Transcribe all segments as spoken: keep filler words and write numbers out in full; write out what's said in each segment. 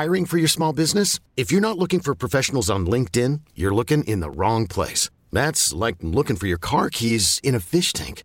Hiring for your small business? If you're not looking for professionals on LinkedIn, you're looking in the wrong place. That's like looking for your car keys in a fish tank.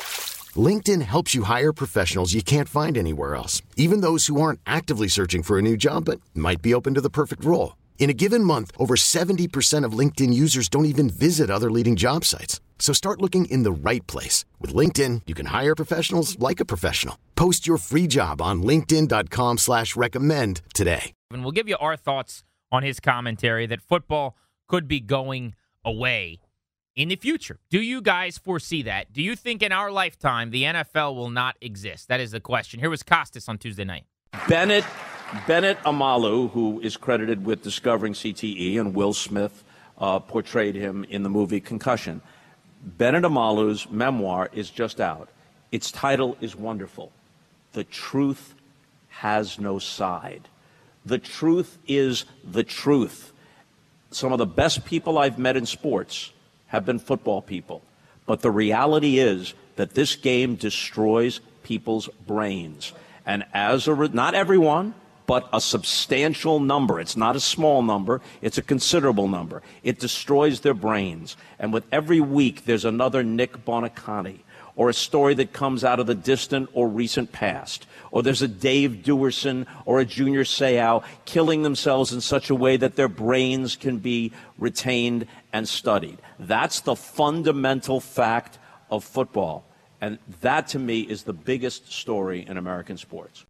LinkedIn helps you hire professionals you can't find anywhere else, even those who aren't actively searching for a new job but might be open to the perfect role. In a given month, over seventy percent of LinkedIn users don't even visit other leading job sites. So start looking in the right place. With LinkedIn, you can hire professionals like a professional. Post your free job on linkedin.com slash recommend today. And we'll give you our thoughts on his commentary that football could be going away in the future. Do you guys foresee that? Do you think in our lifetime the N F L will not exist? That is the question. Here was Costas on Tuesday night. Bennett Bennett Amalu, who is credited with discovering C T E, and Will Smith uh, portrayed him in the movie Concussion. Bennett Amalu's memoir is just out. Its title is wonderful. The Truth Has No Side. The truth is the truth. Some of the best people I've met in sports have been football people. But the reality is that this game destroys people's brains. And as a re- not everyone, but a substantial number. It's not a small number. It's a considerable number. It destroys their brains. And with every week, there's another Nick Bonacani, or a story that comes out of the distant or recent past, or there's a Dave Duerson or a Junior Seau killing themselves in such a way that their brains can be retained and studied. That's the fundamental fact of football. And that, to me, is the biggest story in American sports.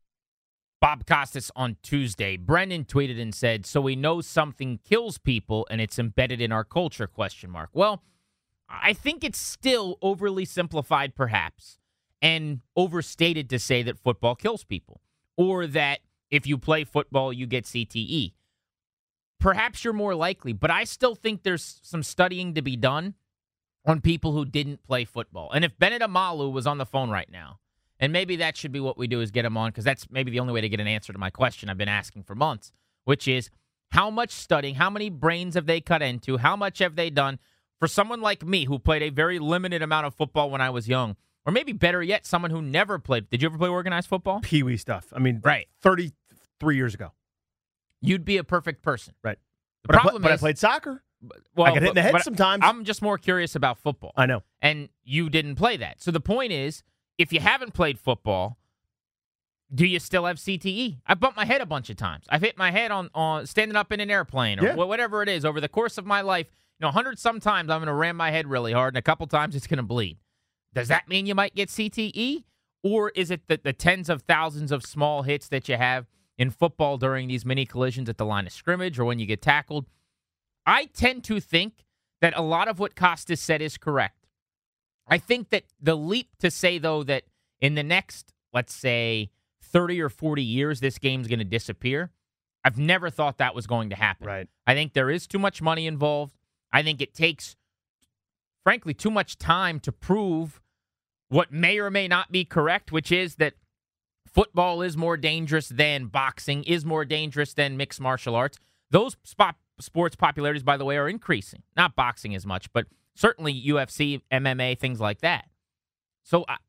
Bob Costas on Tuesday. Brendan tweeted and said, so we know something kills people and it's embedded in our culture, question mark. Well, I think it's still overly simplified, perhaps, and overstated to say that football kills people, or that if you play football, you get C T E. Perhaps you're more likely, but I still think there's some studying to be done on people who didn't play football. And if Bennett Amalu was on the phone right now, and maybe that should be what we do, is get him on, because that's maybe the only way to get an answer to my question I've been asking for months, which is how much studying, how many brains have they cut into, how much have they done for someone like me who played a very limited amount of football when I was young, or maybe better yet, someone who never played. Did you ever play organized football? Pee-wee stuff. I mean, right. thirty-three years ago. You'd be a perfect person. Right. The but, problem I, but is, I played soccer. Well, I got hit in the head but sometimes. I'm just more curious about football. I know. And you didn't play that. So the point is, if you haven't played football, do you still have C T E? I bumped my head a bunch of times. I've hit my head on, on standing up in an airplane or yeah. whatever it is over the course of my life. You know, a hundred sometimes I'm going to ram my head really hard, and a couple times it's going to bleed. Does that mean you might get C T E? Or is it the, the tens of thousands of small hits that you have in football during these mini collisions at the line of scrimmage or when you get tackled? I tend to think that a lot of what Costas said is correct. I think that the leap to say, though, that in the next, let's say, thirty or forty years, this game's going to disappear, I've never thought that was going to happen. Right. I think there is too much money involved. I think it takes, frankly, too much time to prove what may or may not be correct, which is that football is more dangerous than boxing, is more dangerous than mixed martial arts. Those spot, sports popularities, by the way, are increasing. Not boxing as much, but certainly U F C, M M A, things like that. So, I,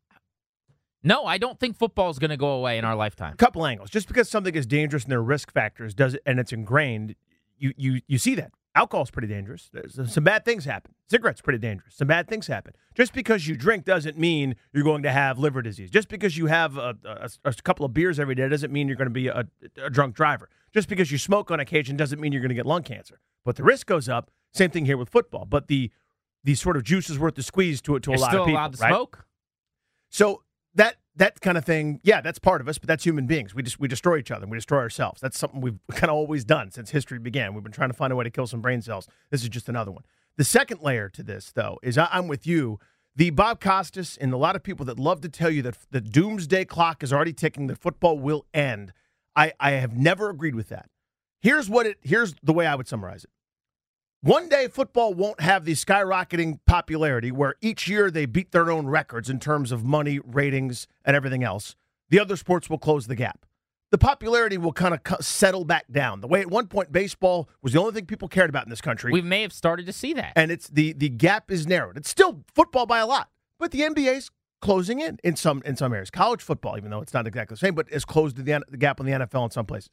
no, I don't think football is going to go away in our lifetime. Couple angles. Just because something is dangerous and there are risk factors does it, and it's ingrained, you you you see that. Alcohol's pretty dangerous. There's, some bad things happen. Cigarettes pretty dangerous. Some bad things happen. Just because you drink doesn't mean you're going to have liver disease. Just because you have a, a, a couple of beers every day doesn't mean you're going to be a, a drunk driver. Just because you smoke on occasion doesn't mean you're going to get lung cancer. But the risk goes up. Same thing here with football. But the the sort of juice is worth the squeeze to to You're a lot still of people. allowed to right? smoke? So that that kind of thing, yeah, that's part of us, but that's human beings. We just we destroy each other. And we destroy ourselves. That's something we've kind of always done since history began. We've been trying to find a way to kill some brain cells. This is just another one. The second layer to this, though, is I, I'm with you. The Bob Costas and a lot of people that love to tell you that the doomsday clock is already ticking, that football will end. I, I have never agreed with that. Here's what it. Here's the way I would summarize it. One day, football won't have the skyrocketing popularity where each year they beat their own records in terms of money, ratings, and everything else. The other sports will close the gap. The popularity will kind of settle back down. The way at one point baseball was the only thing people cared about in this country. We may have started to see that. And it's the the gap is narrowed. It's still football by a lot, but the N B A's closing in in some in some areas. College football, even though it's not exactly the same, but is closed the, the gap on the N F L in some places.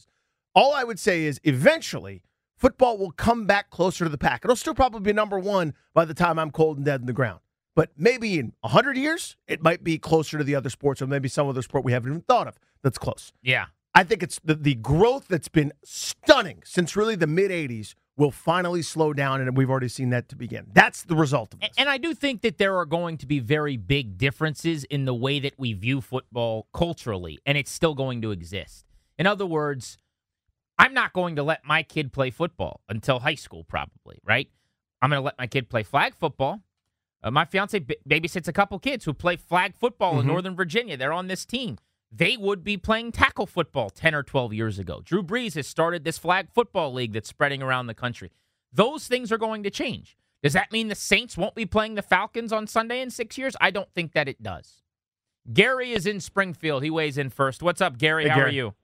All I would say is eventually football will come back closer to the pack. It'll still probably be number one by the time I'm cold and dead in the ground. But maybe in one hundred years, it might be closer to the other sports, or maybe some other sport we haven't even thought of that's close. Yeah. I think it's the, the growth that's been stunning since really the mid-eighties will finally slow down, and we've already seen that to begin. That's the result of this. And I do think that there are going to be very big differences in the way that we view football culturally, and it's still going to exist. In other words, I'm not going to let my kid play football until high school, probably, right? I'm going to let my kid play flag football. Uh, my fiance b- babysits a couple kids who play flag football mm-hmm. in Northern Virginia. They're on this team. They would be playing tackle football ten or twelve years ago. Drew Brees has started this flag football league that's spreading around the country. Those things are going to change. Does that mean the Saints won't be playing the Falcons on Sunday in six years? I don't think that it does. Gary is in Springfield. He weighs in first. What's up, Gary? Hey, How Gary. are you?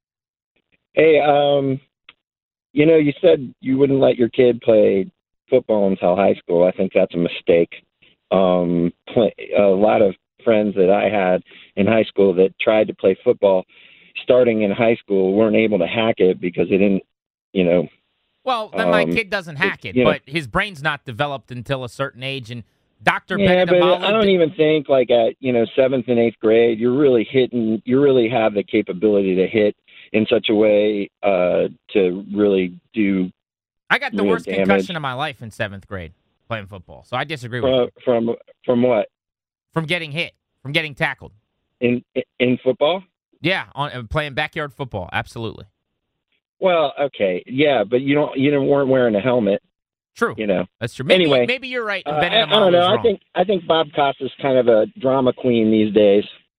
Hey, um, you know, you said you wouldn't let your kid play football until high school. I think that's a mistake. Um, play, a lot of friends that I had in high school that tried to play football starting in high school weren't able to hack it because they didn't, you know. Well, then um, my kid doesn't hack it, you know, but his brain's not developed until a certain age. And Doctor Yeah, Bennett but Amalu I don't even think like at, you know, seventh and eighth grade, you're really hitting, you really have the capability to hit in such a way uh, to really do. I got the you know, worst damage. concussion of my life in seventh grade playing football. So I disagree with From, you. from, from what? From getting hit, from getting tackled. In, in football? Yeah, on uh, playing backyard football, absolutely. Well, okay, yeah, but you don't, you don't, weren't wearing a helmet. True. You know. That's true. Maybe, Anyway, maybe you're right. Uh, Bennett I, I don't Amalu know. is I wrong. think I think Bob Costa's kind of a drama queen these days.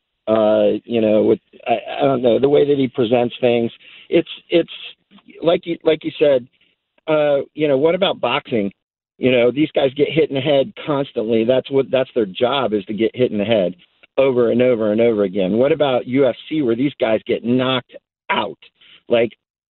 Uh, you know, with I, I don't know the way that he presents things. It's it's like you like you said. Uh, you know, what about boxing? You know, these guys get hit in the head constantly. That's what that's their job, is to get hit in the head over and over and over again. What about U F C, where these guys get knocked out, like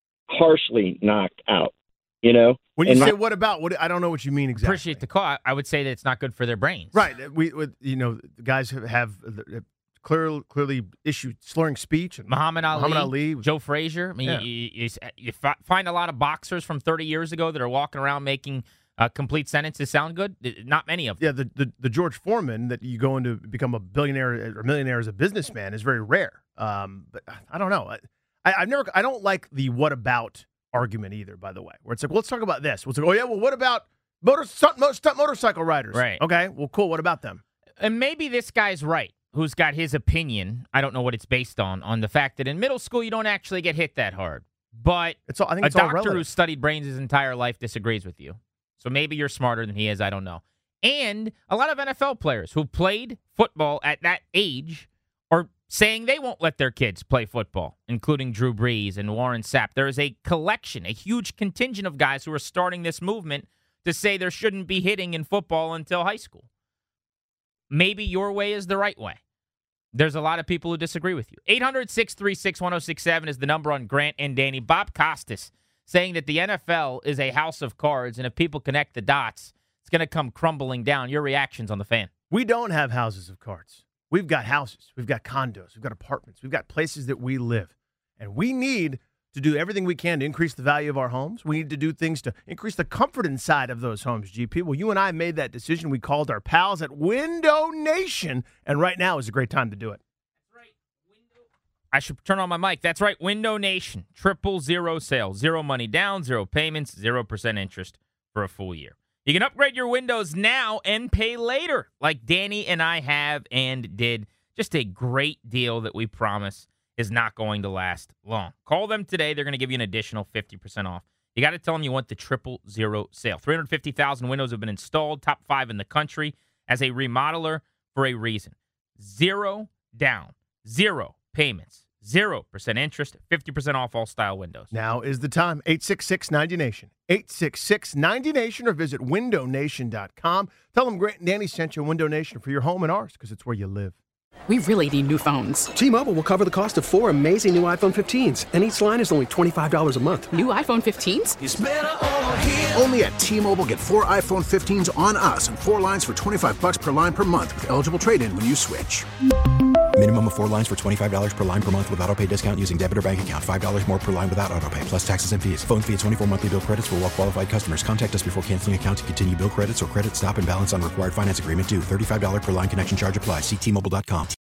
harshly knocked out? You know, When you And say not- what about, what I don't know what you mean exactly. Appreciate the call. I- I would say that it's not good for their brains. Right. We, with, you know, the guys have, have uh, clearly clearly issued slurring speech. And Muhammad Ali, Muhammad Ali, Joe Frazier. I mean, Yeah. you, you, you fi- find a lot of boxers from thirty years ago that are walking around making uh, complete sentences sound good. Not many of them. Yeah, the, the the George Foreman that you go into become a billionaire or millionaire as a businessman is very rare. Um, but I don't know. I, I've never. I don't like the what about argument either. By the way, where it's like, well, let's talk about this. It's like, oh yeah, well, what about motor stunt, stunt motorcycle riders? Right. Okay. Well, cool. What about them? And maybe this guy's right, who's got his opinion. I don't know what it's based on, on the fact that in middle school you don't actually get hit that hard. But It's all. I think a it's all doctor relative. who's studied brains his entire life disagrees with you. So maybe you're smarter than he is. I don't know. And a lot of N F L players who played football at that age are saying they won't let their kids play football, including Drew Brees and Warren Sapp. There is a collection, a huge contingent of guys who are starting this movement to say there shouldn't be hitting in football until high school. Maybe your way is the right way. There's a lot of people who disagree with you. eight hundred, six three six, one oh six seven is the number on Grant and Danny. Bob Costas saying that the N F L is a house of cards, and if people connect the dots, it's going to come crumbling down. Your reactions on the Fan. We don't have houses of cards. We've got houses. We've got condos. We've got apartments. We've got places that we live. And we need to do everything we can to increase the value of our homes. We need to do things to increase the comfort inside of those homes, G P. Well, you and I made that decision. We called our pals at Window Nation, and right now is a great time to do it. I should turn on my mic. That's right, Window Nation. Triple zero sale. Zero money down, zero payments, zero percent interest for a full year. You can upgrade your windows now and pay later, like Danny and I have and did. Just a great deal that we promise is not going to last long. Call them today. They're going to give you an additional fifty percent off. You got to tell them you want the triple zero sale. three hundred fifty thousand windows have been installed, top five in the country, as a remodeler for a reason. Zero down, zero payments, zero percent interest, fifty percent off all style windows. Now is the time. eight six six, ninety nation. eight six six, ninety nation or visit window nation dot com. Tell them Grant and Danny sent you Window Nation for your home and ours because it's where you live. We really need new phones. T-Mobile will cover the cost of four amazing new iPhone fifteens, and each line is only twenty-five dollars a month. New iPhone fifteens? It's better over here. Only at T-Mobile, get four iPhone fifteens on us and four lines for twenty-five bucks per line per month with eligible trade-in when you switch. Minimum of four lines for twenty-five dollars per line per month with auto pay discount using debit or bank account. five dollars more per line without auto pay, plus taxes and fees. Phone fee at twenty-four monthly bill credits for well qualified customers. Contact us before canceling account to continue bill credits or credit stop and balance on required finance agreement due. thirty-five dollars per line connection charge applies. See T Mobile dot com.